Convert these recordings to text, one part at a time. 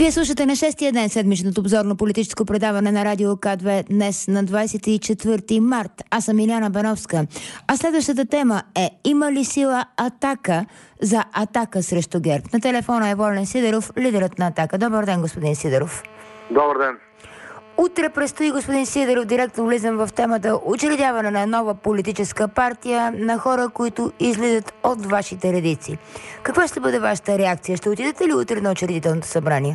Вие слушате на 6-тия ден седмичното обзорно политическо предаване на Радио К2 днес на 24 март. Аз съм Иляна Бановска. А следващата тема е: има ли сила атака за атака срещу ГЕРБ? На телефона е Волен Сидеров, лидерът на атака. Добър ден, господин Сидеров. Добър ден. Утре предстои, господин Сидеров, директно влизам в темата учредяване на нова политическа партия на хора, които излизат от вашите редици. Каква ще бъде вашата реакция? Ще отидете ли утре на учредителното събрание?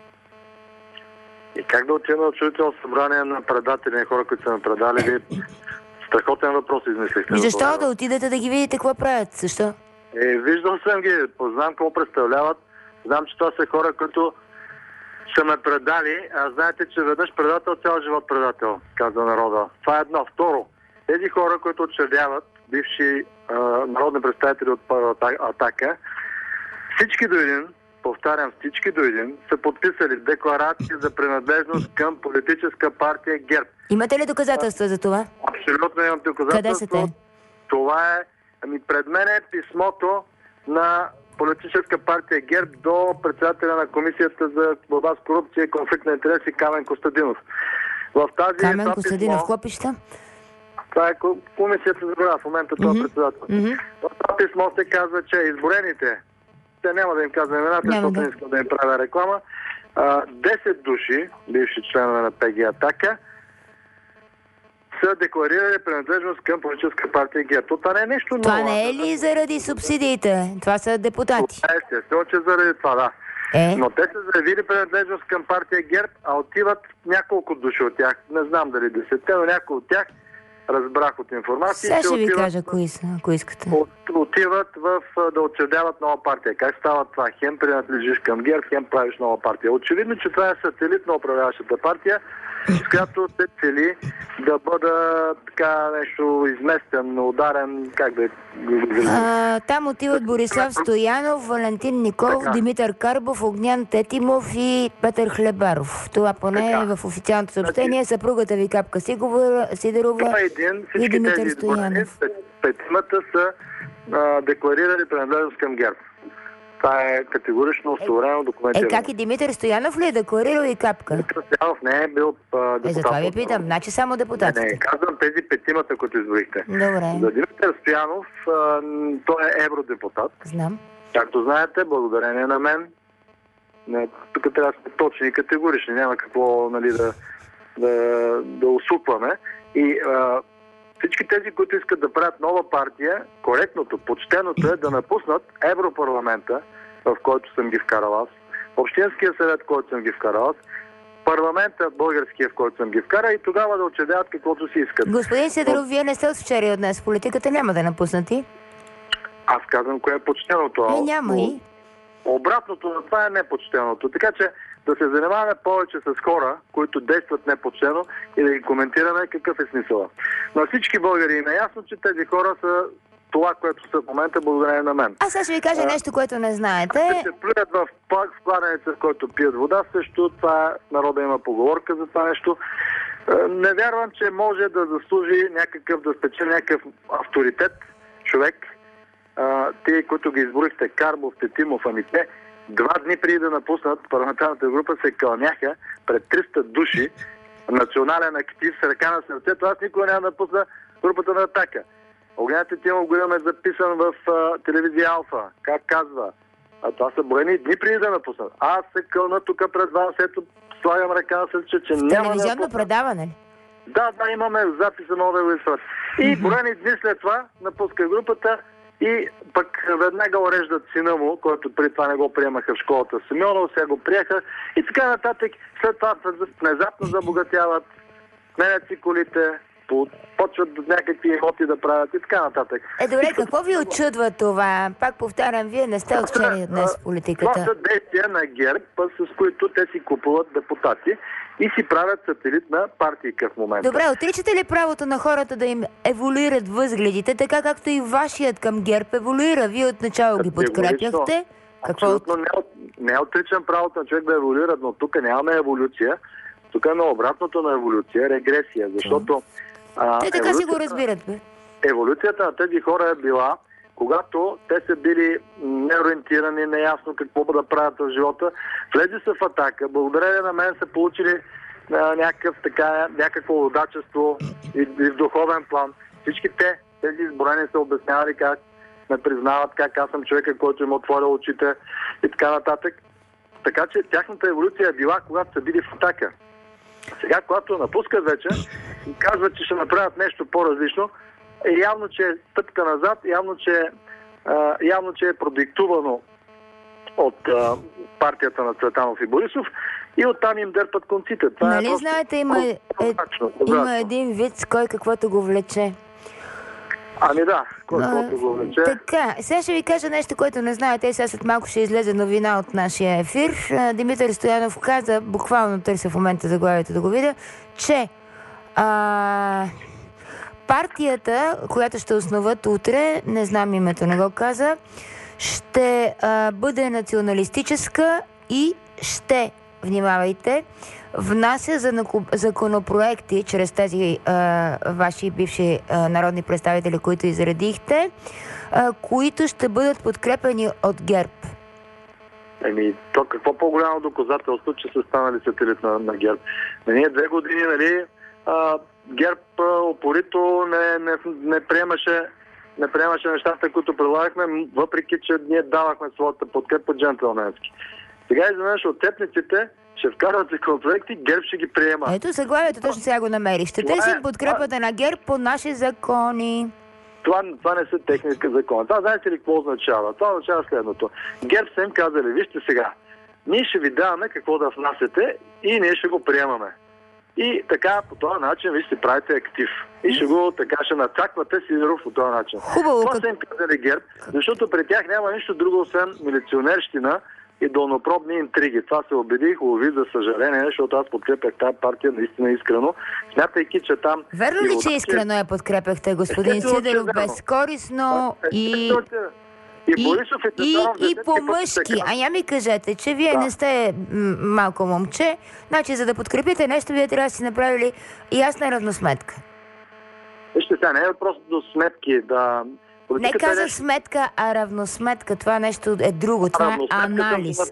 И как да отидем на учредителното събрание на предатели, на хора, които са ме предали? Страхотен въпрос измислихте. Защо да отидете да ги видите какво правят? Защо? Виждал съм ги, познавам какво представляват. Знам, че това са хора, които са ме предали, а знаете, че веднъж предател, цял живот предател, казва народа. Това е едно. Второ, тези хора, които учредяват, бивши народни представители от Атака, всички до един, повтарям, всички до един, са подписали декларация за принадлежност към политическа партия ГЕРБ. Имате ли доказателства за това? Абсолютно имам доказателства. Къде са те? Това е, пред мен е писмото на политическа партия ГЕРБ до председателя на Комисията за борба с корупция и конфликт на интереси Камен Костадинов. В тази Камен Костадинов, какво пише? Това е Комисията за борба, в момента това председател. В това писмо се казва, че изборените, те няма да им казвам имената, защото не искам да им правя реклама, 10 души, бивши членове на ПГ Атака, са декларирали принадлежност към политическа партия ГЕРБ. Това не е нещо ново. Това не е ли заради субсидиите? Това са депутати. Естествено, че заради това, да. Но те са заявили принадлежност към партия ГЕРБ, а отиват няколко души от тях. Не знам дали 10, но някои от тях, разбрах от информация. Сега ще ви кажа кои са, ако искате. Отиват да учредяват нова партия. Как става това? Хем принадлежиш към ГЕРБ, хем правиш нова партия. Очевидно, че това е сателит на управляващата партия, с която се цели да бъда така нещо изместен, ударен, как да там отиват Борислав Стоянов, Валентин Николов, Димитър Карбов, Огнян Тетимов и Петър Хлебаров. Това поне е в официалното съобщение. Съпругата ви Капка Сидерова и Димитър Стоянов. Петимата са декларирали принадлежност към ГЕРБ. Това е категорично осигурено документирано. Как и Димитър Стоянов ли е декларирал и Капка? Димитър Стоянов не е бил депутат. Затова ви питам. Значи само депутатите. Не, казвам тези петимата, които изборихте. Добре. За Димитър Стоянов, той е евродепутат. Знам. Както знаете, благодарение на мен. Тук трябва да сме точни и категорични. Няма какво да усупваме. И всички тези, които искат да правят нова партия, коректното, почтеното е да напуснат Европарламента, в който съм ги вкарал аз, Общинския съвет, в който съм ги вкарал аз, парламента, българския, в който съм ги вкарал, и тогава да учредяват каквото си искат. Господин Сидеров, вие не сте от вчера и от днес. Политиката няма да напуснати. Аз казвам кое е почтеното. Няма и. Обратното на това е непочтеното. Така че да се занимаваме повече с хора, които действат непочтено, и да ги коментираме какъв е смисъла. На всички българи им е ясно, че тези хора са това, което са в момента, благодарение на мен. Аз сега ще ви кажа нещо, което не знаете. Ще се плюят в кладенеца, в който пият вода, също това народа има поговорка за това нещо. Не вярвам, че може да заслужи да спечели някакъв авторитет човек. Те, които ги изборихте, Карбов, Тетимов, те 2 дни преди да напуснат парламентарната група, се кълняха пред 300 души, национален актив, с ръка на сърцето. Аз никога няма да напусна групата на Атака. Огнян Тетимов го имаме записан в телевизия Алфа. Как казва? Това са броени дни преди да напуснат. Аз се кълна тук пред вас, ето слагам ръка на сърце, че няма да напусна. Телевизионно предаване ли? Да, имаме записа, мога да го изпратя. И броени дни след това напуска групата. И пък веднага уреждат сина му, който преди това не го приемаха в школата Симеонов, сега го приеха и така нататък. След това внезапно забогатяват, сменят си колите, почват някакви имоти да правят и така нататък. Добре, какво ви очудва това? Пак повтарям, вие не сте от вчера днес в политиката. Това са действия на ГЕРБ, с които те си купуват депутати и си правят сателит на партийка в момента. Добре, отричате ли правото на хората да им еволюират възгледите, така както и вашият към ГЕРБ еволюира? Вие отначало ги подкрепяхте. Абсолютно не отричам правото на човек да еволюира, но тук нямаме еволюция. Тук има обратното на еволюция, регресия, защото те така си го разбират, бе. Еволюцията на тези хора е била когато те са били неориентирани, неясно какво да правят в живота, влезли са в Атака. Благодарение на мен са получили някакво удачество и в духовен план. Всички тези изброени са обяснявали как ме признават, как аз съм човека, който им отворил очите и така нататък. Така че тяхната еволюция е била, когато са били в Атака. Сега, когато напускат вече, казват, че ще направят нещо по-различно, явно, че е стъпка назад, явно, че е продиктувано от партията на Цветанов и Борисов и оттам им дърпат конците. Това нали знаете, има един виц, кой каквото го влече. Ами да, който го влече. Така, сега ще ви кажа нещо, което не знаете. Сега след малко ще излезе новина от нашия ефир. Димитър Стоянов каза, буквално търся в момента заглавието да го видя, че партията, която ще основат утре, не знам името, не го каза, ще бъде националистическа и ще, внимавайте, внася законопроекти чрез тези ваши бивши народни представители, които изредихте, които ще бъдат подкрепени от ГЕРБ. То какво по-голямо доказателство, че са станали сателит на ГЕРБ? Ние 2 години, нали, ГЕРБ упорито не приемаше нещата, които предлагахме, въпреки че ние давахме своята подкрепа джентълменски. Сега изведнъж от цепниците ще вкарват законопроекти, ГЕРБ ще ги приема. Ето заглавието, точно сега го намерих. Ще търсим подкрепата на ГЕРБ по наши закони. Това не са технически закони. Това знаете ли какво означава? Това означава следното. ГЕРБ са им казали, вижте сега, ние ще ви даваме какво да внасяте и ние ще го приемаме. И така, по този начин, вие ще правите актив. И ще нацаквате Сидеров по този начин. Хубаво. Това са им казали ГЕРБ, защото при тях няма нищо друго, освен милиционерщина и долнопробни интриги. Това се убедих, за съжаление, защото аз подкрепях тази партия наистина искрено, смятайки, че там... Верно ли, че искрено я подкрепяхте, господин Сидеров, безкорисно и по-мъжки? А я ми кажете, че вие не сте малко момче, значи за да подкрепите нещо, вие трябва да си направили ясна равносметка. Вижте сега, не е просто до сметки да... Не казах сметка, а равносметка. Това нещо е друго. Това е анализ.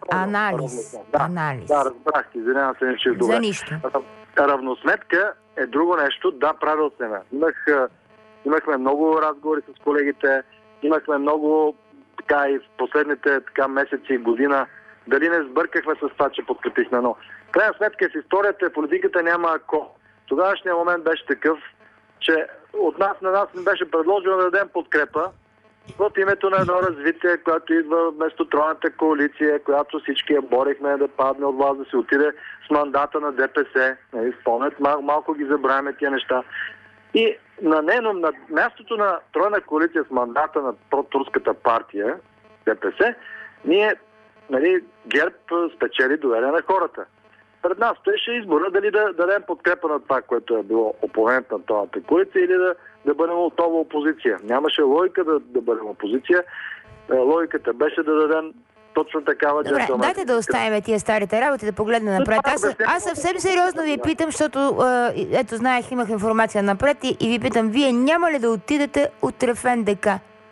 Да, разбрах. Извинявам се, че е добре. За нищо. Равносметка е друго нещо. Да, правил се ме. Имахме много разговори с колегите. Имахме много и в последните месеци и година. Дали не сбъркахме с това, че подкрепихме. Но в крайна сметка в историята и политиката няма ако. Тогавашният момент беше такъв, че на нас не беше предложено да дадем подкрепа в името на едно развитие, което идва вместо тройната коалиция, която всички я борихме да падне от власт, да се отиде с мандата на ДПС. Спомнят, малко ги забравяме тия неща. И на мястото на тройна коалиция с мандата на протурската партия, ДПС, ние, ГЕРБ спечели доверие на хората. Пред нас стоеше избора дали да дадем подкрепа на това, което е било опонент на това коалиция, или да бъдем отново опозиция. Нямаше логика да бъдем опозиция. Логиката беше да дадем точно такава джентълменска. Добре, дайте да оставим тия старите работи, да погледнем напред. Аз съвсем сериозно ви питам, защото знаех, имах информация напред и ви питам, вие няма ли да отидете утре в НДК?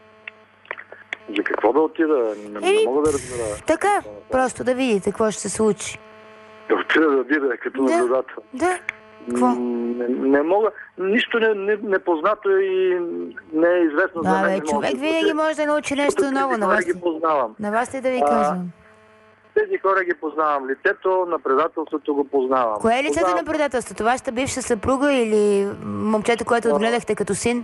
За какво да отида? Не мога да разбера. Така, просто да видите какво ще се случи. Да отида да видя като наблюдател. Да. Какво? Не мога. Нищо непознато и не е известно за мен. Човек винаги може да научи нещо ново. На вас ли да ви казвам? Тези хора ги познавам. Лицето на предателството го познавам. Кое е лицето на предателството? Вашата бивша съпруга или момчето, което отгледахте като син?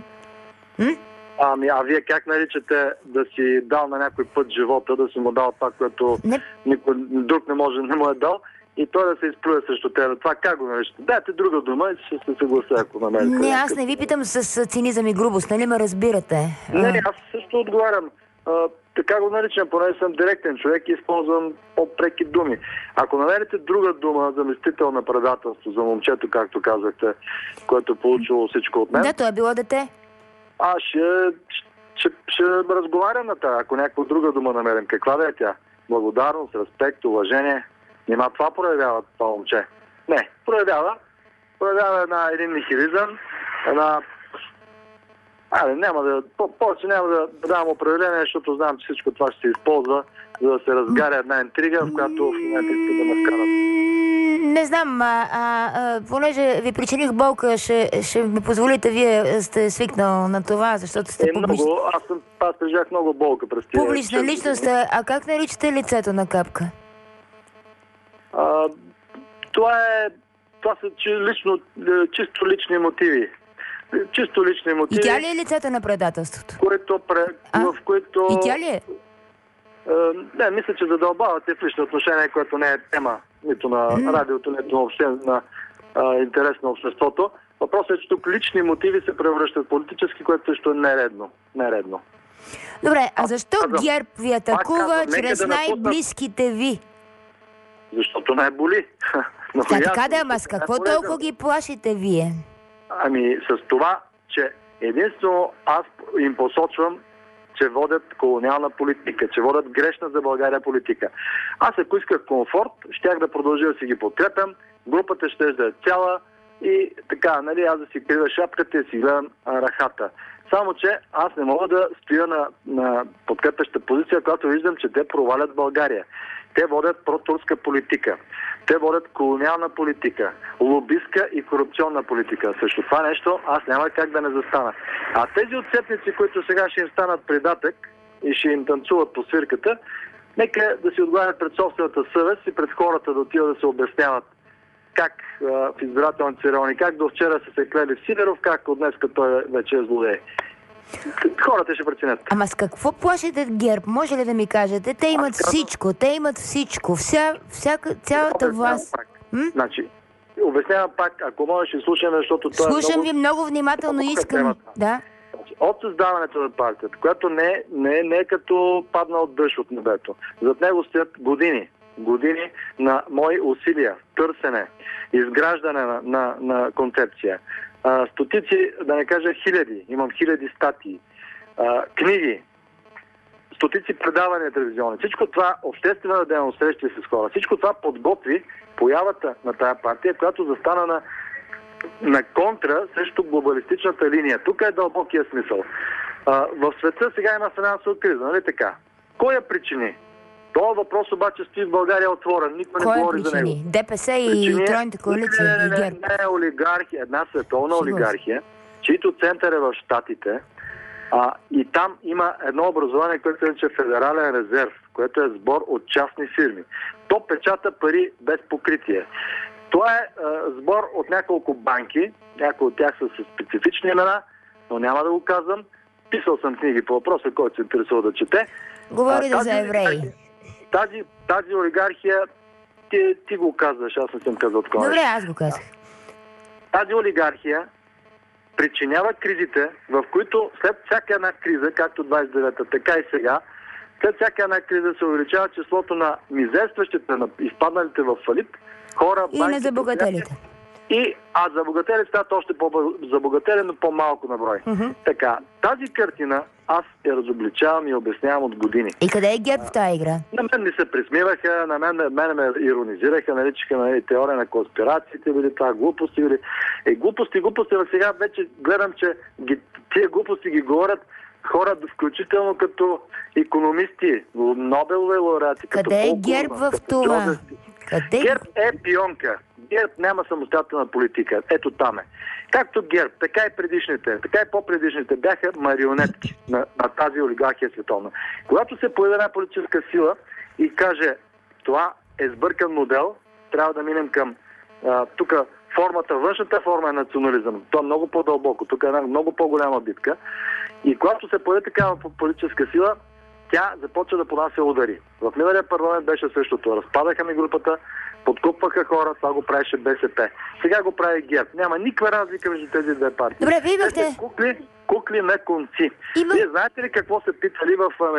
А вие как наричате да си дал на някой път живота, да си му дал това, което никой друг не му е дал, и той да се изплюе срещу тебе? Това как го наричате? Дайте друга дума и ще се съглася, ако намерите. Не, аз не ви питам с цинизъм и грубост, нали ме разбирате? Не, аз също отговарям. Така го наричам, понеже съм директен човек и използвам по-преки думи. Ако намерите друга дума, заместител на предателство, за момчето, както казахте, което е получило всичко от мен... Да, то е било дете. Аз ще разговарям на това, ако някаква друга дума намерим. Каква да е тя? Благодарност, респект, уважение. Нима това проявява това момче? Не, проявява един нихилизъм, Повече няма да давам определение, защото знам, че всичко това ще се използва, за да се разгаря една интрига, в която в момента иска да ме вкарат. Не знам, понеже ви причиних болка, ще ми позволите, вие сте свикнал на това, защото сте публични. Много, аз прежах много болка през тия. Публична личност, а как наричате лицето на Капка? Това са чисто лични мотиви. Чисто лични мотиви. И тя ли е лицето на предателството? В които... И тя ли е? Не, мисля, че задълбавате в лично отношение, което не е тема нито на радиото, нито въобще на интерес на обществото. Въпросът е, че тук лични мотиви се превръщат в политически, което също е нередно. Добре, а защо ГЕРБ ви атакува чрез най-близките ви? Защото най-боли. Така да, ама с какво толкова ги плашите вие? С това, че единствено аз им посочвам, че водят колониална политика, че водят грешна за България политика. Аз ако исках комфорт, щях да продължа да си ги подкрепям, групата ще да е цяла и така, аз да си крива шапката и си гледам рахата. Само, че аз не мога да стоя на подкрепяща позиция, когато виждам, че те провалят България. Те водят протурска политика. Те водят колониална политика, лобистка и корупционна политика. Също това нещо аз няма как да не застана. А тези отцепници, които сега ще им станат придатък и ще им танцуват по свирката, нека да си отговарят пред собствената съвест и пред хората да отиват да се обясняват как в избирателните райони, как до вчера са се клели в Сидеров, как от днеска той вече е злодей. Хората ще преценят. Ама с какво плашите ГЕРБ? Може ли да ми кажете? Те имат всичко. Цялата власт. Значи, обяснявам пак, ако можеш и слушаме, защото това слушам ви много внимателно, искам. Да. От създаването на партията, която не е като паднал дъжд от небето. Зад него стоят години на мои усилия, търсене, изграждане на концепция. Стотици, да не кажа хиляди, имам хиляди статии, книги, стотици предавания телевизионни. Всичко това, обществена дейност, срещи с хора, всичко това подготви появата на тая партия, която застана на контра срещу глобалистичната линия. Тук е дълбокия смисъл. В света сега има финансова криза, нали така? Кой я причини? Това въпрос обаче стои в България отворен. Никой не говори за него. ДПС и тройната коалиция и ГЕРБ. Не, олигархия, една световна олигархия, чието център е в Щатите. И там има едно образование, което се нарича Федерален резерв, което е сбор от частни фирми. То печата пари без покритие. Това е сбор от няколко банки, някои от тях са с специфични имена, но няма да го казвам. Писал съм книги по въпроса, който се интересува да чете. Говори да за евреи. Тази олигархия, ти го казваш, аз не съм казал такова. Добре, аз го казах. Тази олигархия причинява кризите, в които след всяка една криза, както 29-та, така и сега, след всяка една криза се увеличава числото на мизерстващите, на изпадналите в фалит, хора, и на забогателите. А забогатели стават още по-забогатели, но по-малко на брой. Така, тази картина аз я разобличавам и обяснявам от години. И къде е ГЕРБ в тази игра? На мен ми се присмиваха, на мен ме иронизираха, наричаха теория на конспирациите, били това глупости, били... Глупости, но сега вече гледам, че тия глупости ги говорят хора, включително като икономисти, Нобелови лауреати. Къде е ГЕРБ в това? ГЕРБ е пионка. ГЕРБ няма самостоятелна политика. Ето там е. Както ГЕРБ, така и предишните, така и по-предишните бяха марионетки на тази олигархия световна. Когато се появи една политическа сила и каже, това е сбъркан модел, трябва да минем към тук външната форма е национализъм. То е много по-дълбоко. Тук е една много по-голяма битка. И когато се появи такава политическа сила, тя започва да понася удари. В миналия парламент беше същото. Разпадаха ми групата, подкупваха хора, това го правеше БСП. Сега го прави ГЕРБ. Няма никаква разлика между тези две партии. Добре, вие имахте... Кукли на конци. Вие знаете ли какво са питали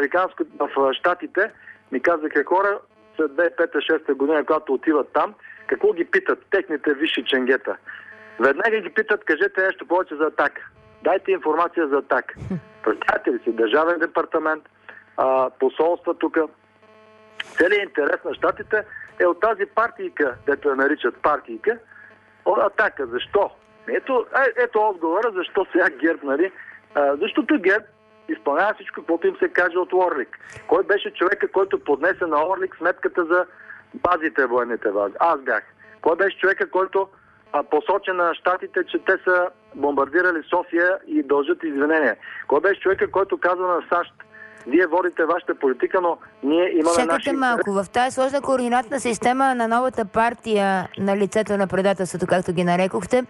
в Щатите? Ми казаха хора след 2005-2006 година, когато отиват там, какво ги питат? Техните висши ченгета. Веднага ги питат, кажете нещо повече за Атака. Дайте информация за Атака. Представете ли си, Държавен департамент, посолства тук. Целият интерес на Щатите е от тази партийка, дето я наричат партийка, от Атака. Защо? Ето отговора, защо сега ГЕРБ, Защото ГЕРБ изпълнява всичко, което им се каже от Орлик. Кой беше човека, който поднесе на Орлик сметката за базите, военните бази? Аз бях. Кой беше човека, който посочи на щатите, че те са бомбардирали София и дължат извинения? Кой беше човека, който каза на САЩ: вие водите вашата политика, но ние имаме наши... Чакайте малко, в тази сложна координатна система на новата партия на лицето на предателството, както ги нарекохте,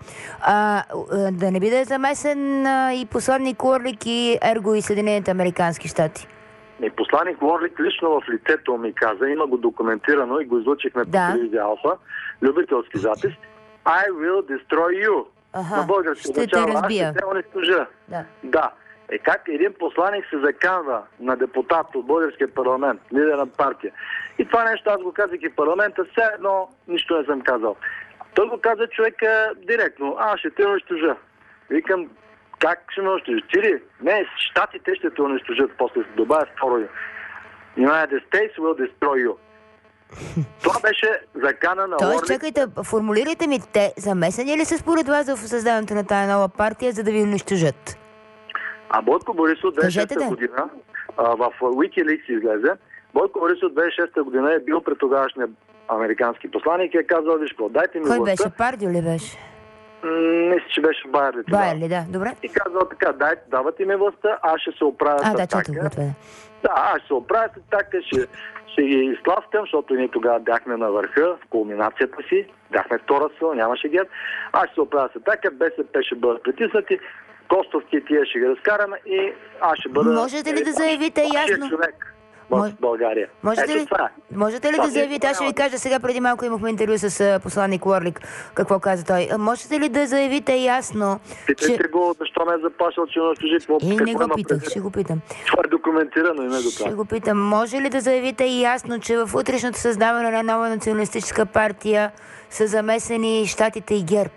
да не биде замесен и посланник Уорлик и ерго и Съединените американски щати? И посланник Уорлик лично в лицето ми каза, има го документирано и го излучихме по телевизия Алфа, любителски запис: I will destroy you. На български означава: аз ще те унищожа. Да. Как един посланик се заканва на депутат от българския парламент, лидер на партия. И това нещо аз го казах и в парламента, все едно нищо не съм казал. Той го каза човека директно: аз ще те унищожа. Викам: как ще ме унищожиш? Ти? Не, щатите ще те унищожат. После се добавя второ: United States will destroy you. Това беше закана на Орлик. Тоест, чакайте, формулирайте ми, те замесени ли са според вас в създаването на тая нова партия, за да ви унищожат? А Бойко Борисов 2006 година в Wikileaks излезе. Бойко Борисов 2006 година е бил пред тогавашния американски посланик и е казал: виж какво, дайте ми властта. Кой беше? Пардио ли беше? Мисля, че беше Байерли. Байерли, да. Добре. И казал така: давате ми властта, аз ще се оправя с Атака. Да, аз ще се оправя с Атака, ще ги изтласкам, защото ние тогава бяхме на върха, в кулминацията си, бяхме втора сила, нямаше ГЕРБ. Аз ще се оправя с Атака, БСП ще бъдат притиснати, Костовски и тия ще ги разкараме и аз ще бъда... Можете ли да заявите ясно? Човек в България. Можете ли да заявите? Аз ще ви кажа, сега преди малко имахме интервю с посланник Уорлик. Какво каза той? Можете ли да заявите ясно, Питайте го, защо ме е заплашал, че унищожи? Не го питах, ще го питам. Това е документирано и не го Ще го питам. Може ли да заявите ясно, че в утрешното създаване на нова националистическа партия са замесени щатите и ГЕРБ?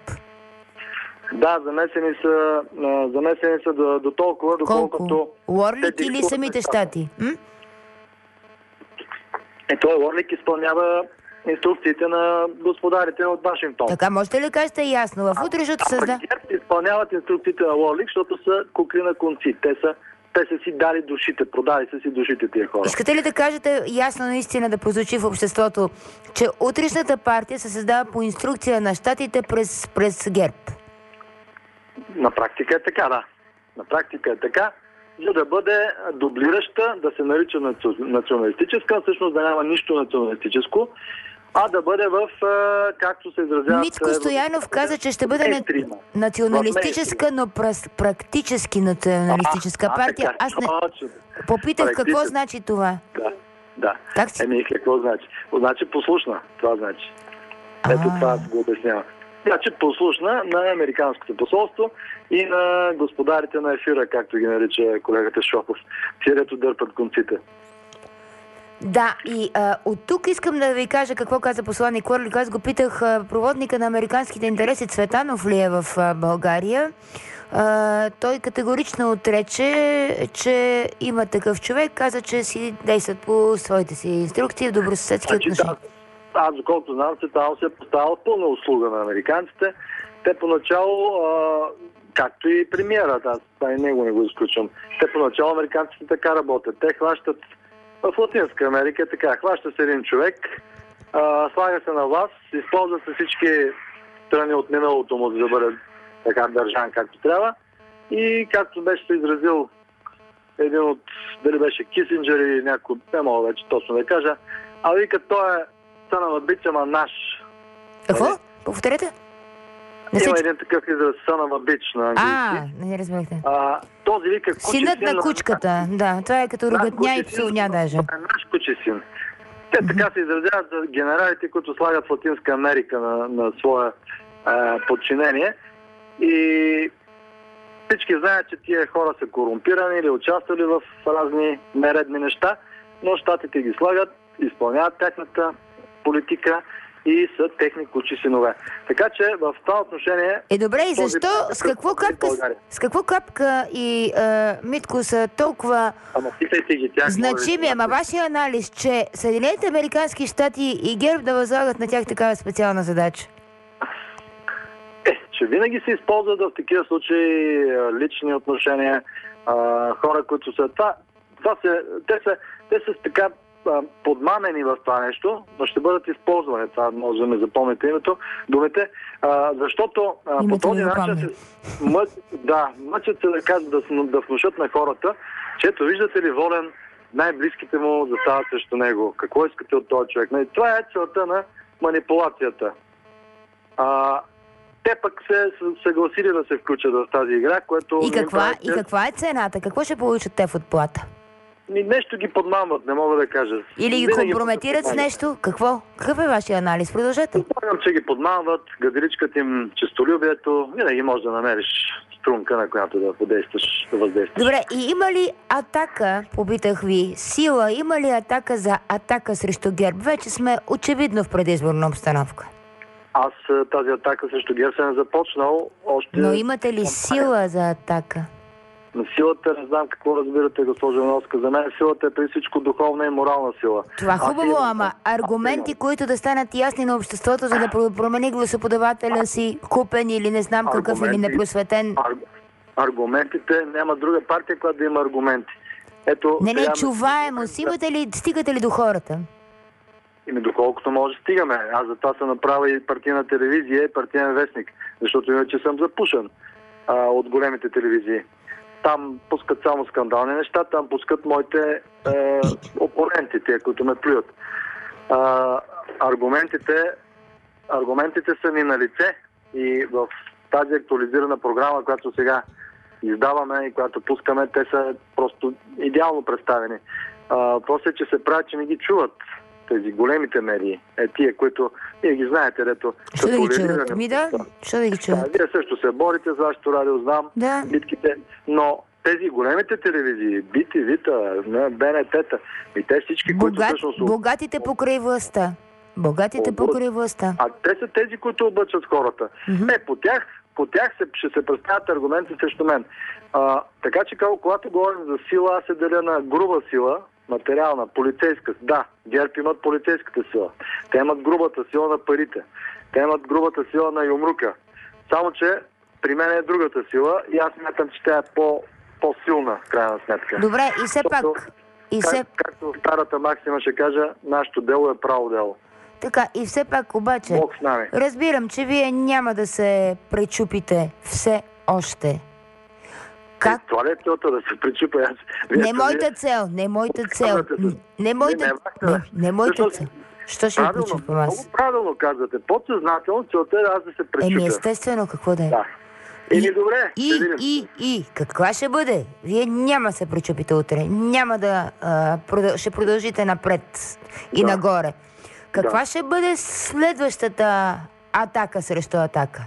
Да, замесени са до толкова, доколкото... Уорлик или самите щати? Той Уорлик изпълнява инструкциите на господарите от Вашингтон. Така, можете ли да кажете ясно? В утрешното създаване... ГЕРБ изпълняват инструкциите на Уорлик, защото са кукли на конци. Те са си дали душите, продали са си душите тия хора. Искате ли да кажете ясно наистина, да прозвучи в обществото, че утрешната партия се създава по инструкция на щатите през ГЕРБ? На практика е така, да. На практика е така, за да бъде дублираща, да се нарича националистическа, всъщност да няма нищо националистическо, а да бъде в, както се изразява... Митко Стоянов каза, че ще бъде националистическа, но практически националистическа партия. Аз не... Попитах какво значи това. Да. Какво значи? Значи послушна. Това значи. Ето това го обяснява. Значи послушна на американското посолство и на господарите на ефира, както ги нарича колегата Шопов. Тирето дърпат конците. Да, и от тук искам да ви кажа какво каза посланник Уорлик. Аз го питах, проводника на американските интереси Цветанов ли е в България. Той категорично отрече, че има такъв човек. Каза, че си действат по своите си инструкции в добросъседски отношения. Аз, доколкото знам, Цветанов се е поставил пълна услуга на американците. Те поначало, както и премиера, аз и него не го изключвам, те поначало американците така работят. Те хващат в Латинска Америка, така, хваща се един човек, слага се на власт, използват се всички страни от миналото му, за да бъде така държан както трябва. И както беше се изразил един от, дали беше Кисинджер или някой, не мога вече точно да кажа, а вика, той е сънова бич, ама наш. Какво? Повторете? Има един такъв израз, сънова бич на английски. Не разбрахте. Този вика кучи синът син на кучката, да. Това е като ругатня и псовня даже. Това е наш кучи син. Те така се изразяват за генералите, които слагат в Латинска Америка на своя подчинение. И всички знаят, че тия хора са корумпирани или участвали в разни нередни неща, но щатите ги слагат, изпълняват тяхната политика и са техни кучи синове. Така че в това отношение... Добре, и защо? С какво капка и Митко са толкова значими? Ама вашия анализ, че Съединените американски щати и ГЕРБ да възлагат на тях такава специална задача? че винаги се използват в такива случаи лични отношения, хора, които са... Те са така подмамени в това нещо, но ще бъдат използвани. Това може да ме запомните думите, защото по този начин мъчат се да внушат на хората, че ето виждате ли Волен, най-близките му застават срещу него. Какво искате от този човек? Това е целта на манипулацията. Те пък се съгласили да се включат в тази игра, което... И каква е цената? Какво ще получат те в отплата? Нещо ги подмамват, не мога да кажа. Или ги компрометират с нещо? Какво? Какъв е вашия анализ? Продължете. Предполагам, че ги подмамват, гаделичкат им честолюбието. Винаги можеш да намериш струнка, на която да въздействаш. Добре, и има ли атака, попитах ви, сила, има ли атака за атака срещу ГЕРБ? Вече сме очевидно в предизборна обстановка. Аз тази атака срещу ГЕРБ съм започнал още... Но имате ли сила за атака? На силата не знам какво разбирате, госпожо Ивановска. За мен силата е преди всичко духовна и морална сила. Това хубаво, ама аргументи, които да станат ясни на обществото, за да промени гласоподавателя си, купен или не знам какъв, или непросветен. Аргументите, няма друга партия, която да има аргументи. Ето, не, чуваемо. Стигате ли до хората? Доколкото може стигаме. Аз за това съм направил и партийна телевизия, и партиен вестник, защото иначе съм запушен от големите телевизии. Там пускат само скандални неща, там пускат моите опоненти, те, които ме плюят. Аргументите са ни на лице и в тази актуализирана програма, която сега издаваме и която пускаме, те са просто идеално представени. После, че се прави, че не ги чуват тези големите медии, тия, които вие ги знаете, дето... Що да ги чуват? Що да ги чуват? Вие също се борите за вашето радио, знам битките, но тези големите телевизии, BTV-та, БНТ-та, и те всички, които всъщност... Богатите покрай властта. Покрай властта. А те са тези, които облъчват хората. По тях ще се представят аргументи срещу мен. Така че, когато говорим за сила, аз се деля на груба сила, материална, полицейска. Да, ГЕРБ имат полицейската сила. Те имат грубата сила на парите. Те имат грубата сила на юмрука. Само, че при мен е другата сила и аз смятам, че тя е по-силна, в крайна сметка. Добре, и все пак... Както старата максима ще кажа, нашето дело е право дело. Така, и все пак обаче, разбирам, че вие няма да се пречупите все още. Как? Това ли е целта да се пречупа? Не моята цел. Не моята цел. Що ще пречупам аз? Много правилно казвате. Подсъзнателно целта е аз да се пречупя. Естествено, какво да е. Добре. И каква ще бъде? Вие няма да се пречупите утре. Няма да... ще продължите напред и нагоре. Каква ще бъде следващата атака срещу атака?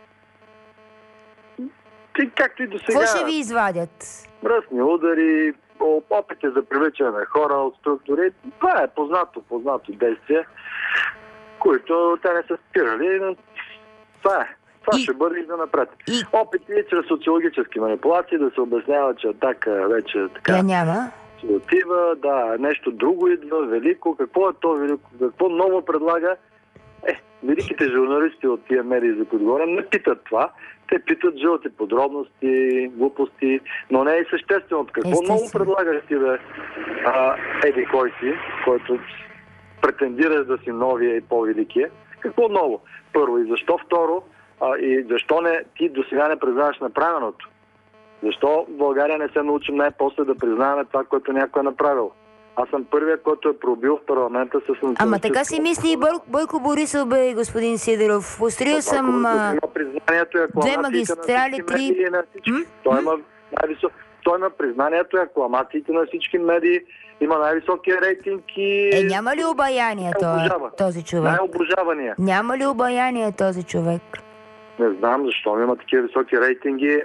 Както и до сега. Какво ще ви извадят? Мръсни удари, опити за привличане на хора от структури. Това е познато действие, които те не са спирали, но това е. Това ще бъде и за напред. Опити чрез социологически манипулации да се обяснява, че атака вече така... няма. Се отива, нещо друго идва, велико. Какво е то велико? Какво ново предлага? Великите журналисти от тия медии, за които говорим, не питат това. Те питат жълти подробности, глупости, но не е и съществено. Какво ново предлагаш ти, еди кой си, който претендираш да си новия и по-великия? Какво ново? Първо, и защо? Второ, и защо ти до сега не признаваш направеното? Защо в България не се научим най-после да признаваме това, което някой е направил? Аз съм първият, който е пробил в парламента с националистическо... Ама така си мисли и Бойко Борисов, господин Сидеров. Построил съм две магистрали, 3... Той има признанието и акламациите на всички медии. Има най-високия рейтинг и... няма ли обаяние този човек? Най-обожавания. Няма ли обаяние този човек? Не знам защо има такива високи рейтинги.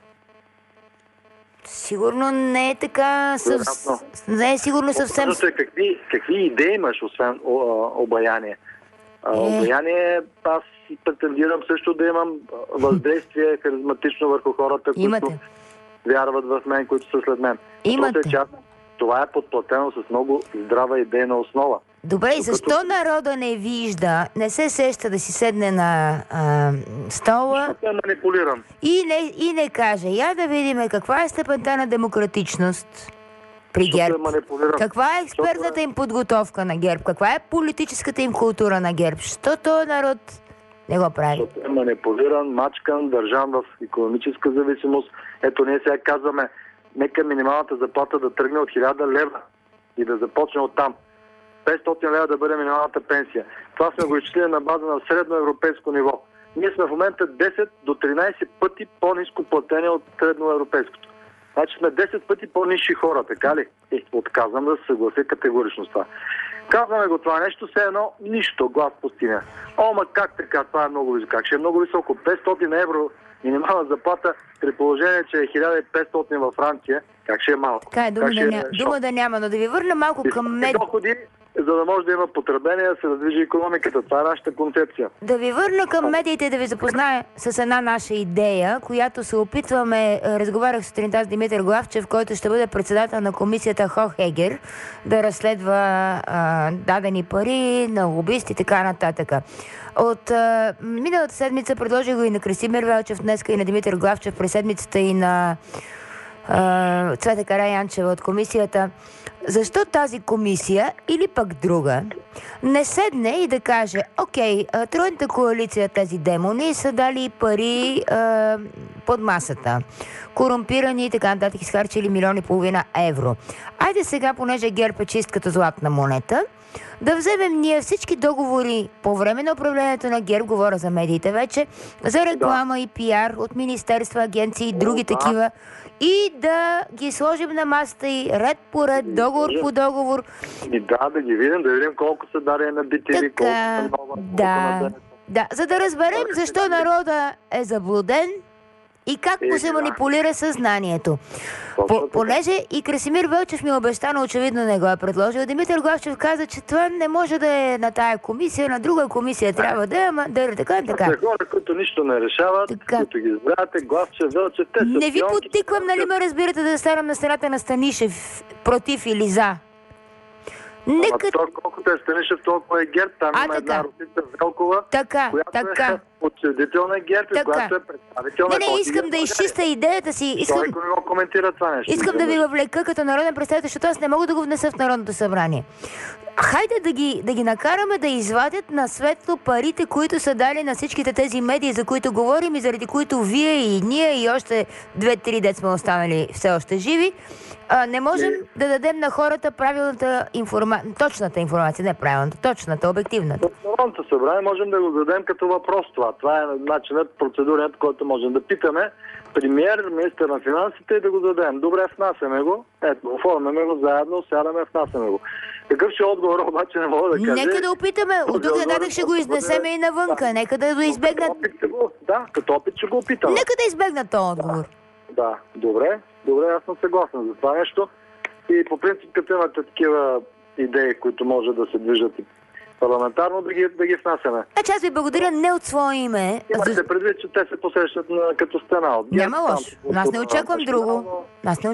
Сигурно не е така... Не е сигурно съвсем... Какви идеи имаш, освен обаяние? Обаяние, аз претендирам също да имам въздействие харизматично върху хората, които вярват в мен, които са след мен. Това е подплатено с много здрава идейна основа. Добре, и защо народа не вижда, не се сеща да си седне на стола? Защото е манипулиран. И не каже, я да видим каква е степента на демократичност при ГЕРБ. Каква е експертната им подготовка на ГЕРБ? Каква е политическата им култура на ГЕРБ? Що този народ не го прави? Защото е манипулиран, мачкан, държан в икономическа зависимост. Ето ние сега казваме, нека минималната заплата да тръгне от 1000 лева и да започне от там. 500 лева да бъде минималната пенсия. Това сме го изчислили на база на средноевропейско ниво. Ние сме в момента 10 до 13 пъти по-ниско платени от средноевропейското. Значи сме 10 пъти по-нисши хора, така ли? Отказвам да се съглася категорично с това. Казваме го това нещо, все едно нищо, глас пустиня. Ма как така? Това е много високо. Как ще е много високо? 500 евро минимална заплата, при положение, че е 1500 във Франция. Как ще е малко? Така е, дума да няма, но да ви върна малко към доходи, за да може да има потребление, да се раздвижи икономиката. Това е нашата концепция. Да ви върна към медиите и да ви запозная с една наша идея, която се опитваме, разговарях сутринта с Димитър Главчев, който ще бъде председател на комисията Хохегер, да разследва дадени пари на лобисти и така нататък. От миналата седмица предложих го и на Красимир Велчев, днеска и на Димитър Главчев, през седмицата и на Цвета Караянчева от комисията. Защо тази комисия или пък друга не седне и да каже, окей, тройната коалиция, тези демони са дали пари под масата, корумпирани и така нататък, изхарчили 1,5 милиона евро. Айде сега, понеже ГЕРБ е чист като златна монета, да вземем ние всички договори по време на управлението на ГЕРБ, говоря за медиите вече, за реклама и пиар от министерства, агенции и други такива, и да ги сложим на масата и ред по ред, договор по договор. И да ги видим, да видим колко са дали на BTV, колко са нова. Да, за да разберем защо народа е заблуден и как му се манипулира съзнанието. Понеже и Красимир Велчев ми обеща, но очевидно не го е предложил. Димитър Главчев каза, че това не може да е на тая комисия, на друга комисия трябва да е, така. Хора, които нищо не решават, които ги избирате, Главчев, Велчев, те са не ви подтиквам, нали ме разбирате, да станем на страната на Станишев против или за. Колкото е Станишев, толкова е ГЕРБ. Там има една Росица Велкова, която е учредител на ГЕРБ и която е представител на Не, искам да изчиста идеята си. Искам да ви въвлека като народен представител, защото аз не мога да го внеса в Народното събрание. Хайде да ги накараме да извадят на светло парите, които са дали на всичките тези медии, за които говорим и заради които вие и ние и още 2-3 дет сме останали все още живи. Не можем да дадем на хората правилната информация, точната информация, не правилната, точната, обективната. В Народното събрание можем да го зададем като въпрос това. Това е начинът, процедурният, който можем да питаме премиер, министър на финансите и да го дадем. Добре, внасяме го. Ето, оформяме го заедно, сядаме, внасяме го. Какъв ще отговор, обаче не мога да кажа. Нека да опитаме. От тук нататък ще го изнесеме и навънка. Нека да го избегнат. Да, като опит ще го опитаме. Нека да избегнат този отговор. Да, добре, аз съм съгласен за това нещо. И по принцип, като имате такива идеи, които може да се движат парламентарно, да ги внасяме. Аз ви благодаря не от свое име. Имате предвид, че те се посрещат като стена от ГЕРБ. Няма лошо. Аз не очаквам друго.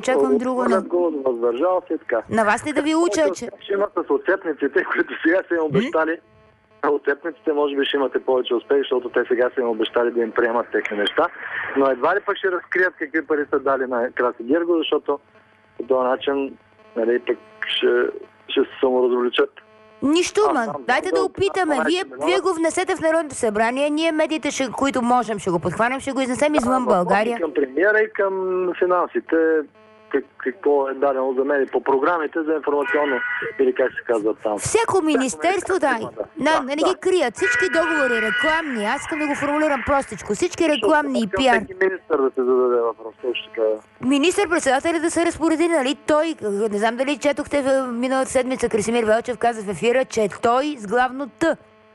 Въздържал се и така. На вас ли да ви уча, че... Ще имате с отцепниците, които сега са им обещали. Отцепниците може би ще имате повече успех, защото те сега са им обещали да им приемат техни неща. Но едва ли пък ще разкрият какви пари са дали на Краси Герго, защото по този начин пък ще се саморазобличат. Нищо, дайте да опитаме. Вие го внесете в Народното събрание, ние медиите, които можем, ще го подхванем, ще го изнесем извън България. Към премиера и към финансите, какво е дадено за мен по програмите за информационно, или как се казва там. Всяко министерство, не ги крият. Всички договори рекламни, аз искам да го формулирам простичко. Всички рекламни и пиар. Всеки министър да се зададе въпрос, точно така. Министър-председателя да се разпореди, нали? Той, не знам дали четохте в миналата седмица, Красимир Велчев каза в ефира, че той с главно Т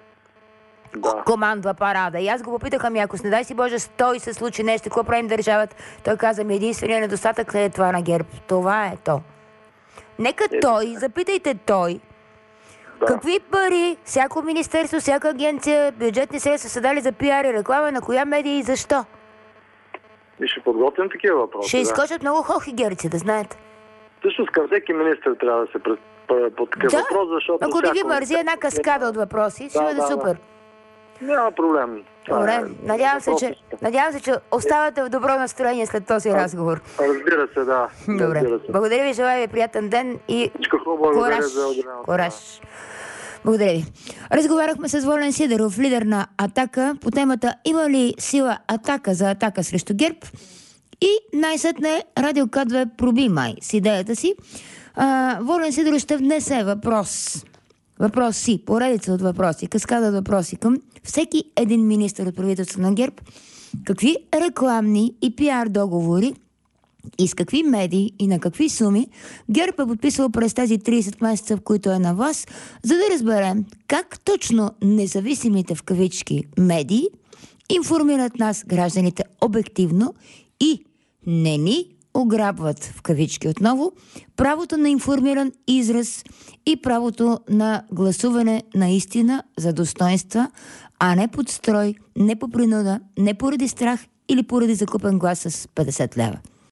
командва парада. И аз го попитах, ако не дай си Боже, той се случи нещо, какво правим държавата? Той каза, единственият недостатък е това на ГЕРБ. Това е то. Нека запитайте той, какви пари всяко министерство, всяка агенция, бюджетни средства са дали за пиар и реклама, на коя медия и защо? И ще подготвим такива въпроси. Ще изкочат много хохигерци, да знаете. Също към всеки министър трябва да се по такъв въпрос, защото... Ако не ви мързи една каскада от въпроси, ще бъде супер. Няма проблем. Добре, надявам се, че оставате в добро настроение след този разговор. Разбира се, да. Добре. Благодаря ви, желая ви приятен ден и кораж. Благодаря ви. Разговаряхме с Волен Сидеров, лидер на Атака, по темата има ли сила Атака за атака срещу ГЕРБ? И най-сетне Радио К2 проби май с идеята си. Волен Сидеров ще внесе въпроси, поредица от въпроси, каскада от въпроси към всеки един министър от правителството на ГЕРБ. Какви рекламни и пиар договори и с какви медии и на какви суми ГЕРБ е подписал през тези 30 месеца, в които е на власт, за да разберем как точно независимите в кавички медии информират нас, гражданите, обективно и не ни ограбват в кавички отново правото на информиран израз и правото на гласуване на истина за достоинства, а не под строй, не по принуда, не поради страх или поради закупен глас с 50 лева.